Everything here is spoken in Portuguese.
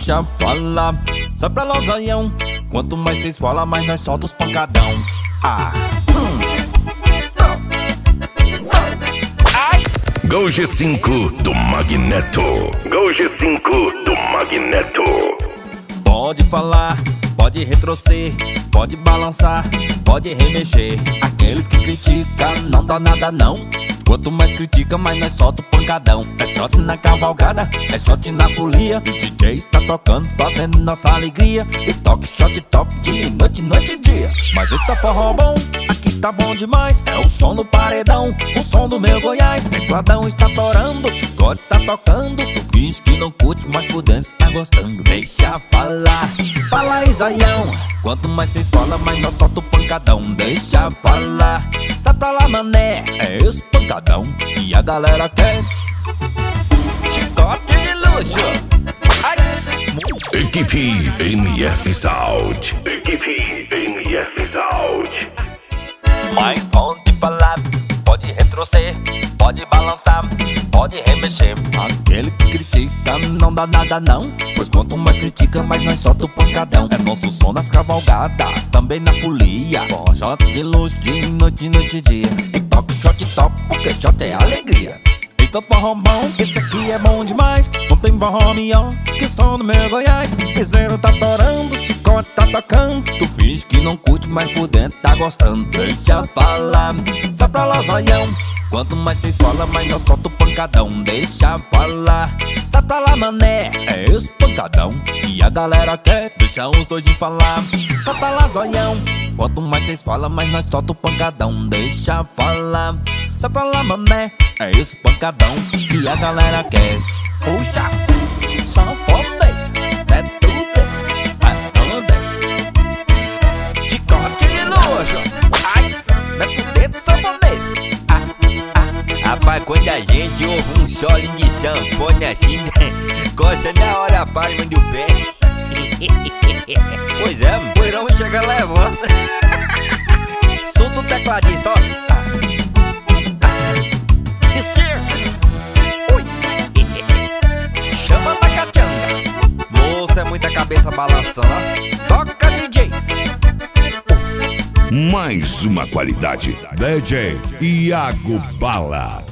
deixa falar. Sai pra lá, zoião. Quanto mais cês falam, mais nós solta os pancadão. Gol G5 do Magneto. Gol G5 do Magneto. Pode falar, pode retroceder, pode balançar, pode remexer. Aqueles que criticam não dá nada não. Quanto mais critica, mais nós solta o pancadão. É shot na cavalgada, é shot na folia. O DJ está tocando, fazendo nossa alegria. E toque shot top de noite, noite e dia. Mas eita forró bom, aqui tá bom demais. É o som do paredão, o som do meu Goiás. Tecladão está torando, o chicote tá tocando. Tu finge que não curte, mas por dentro está gostando. Deixa falar, fala aí, zoião. Quanto mais cês falam, mais nós solta o pancadão. Deixa falar, sai pra lá, mané. É esse pancadão e a galera quer chicote de luxo. Equipe MF Sound. Equipe MF Sound. Mas pode falar, pode retroceder, pode balançar, pode remexer. Aquele que critica não dá nada não. Pois quanto mais critica, mais nós solta o pancadão. É nosso som nas cavalgadas, também na folia. Com shot de luz de noite, noite e dia. E toca shot top, porque shot é alegria. Eita forró bom, esse aqui é bom demais. Não tem forró melhor que o som do meu Goiás. Piseiro tá torando, o chicote tá tocando. Tu finge que não curte, mas por dentro tá gostando. Deixa falar, sai pra lá, zoião. Quanto mais cês falam, mais nós solta o pancadão. Deixa falar, sai pra lá, mané. É esse pancadão e a galera quer. Deixa os dois de falar, sai pra lá, zoião. Quanto mais cês falam, mais nós solta o pancadão. Deixa falar, sai pra lá, mané. É esse pancadão que a galera quer. Puxa, só fome, é tudo, é tudo. Chicote de luxo, ai, mete o dedo, só fome. Rapaz, quando a gente ouve um solinho de sanfone assim, né? Coça na hora a palma do pé. Pois é, o poeirão chega levando. Solta o tecladista, ó. Chama da cachanga. Moça, é muita cabeça balançando, ó. Toca, DJ. Mais uma qualidade. DJ Iago Bala.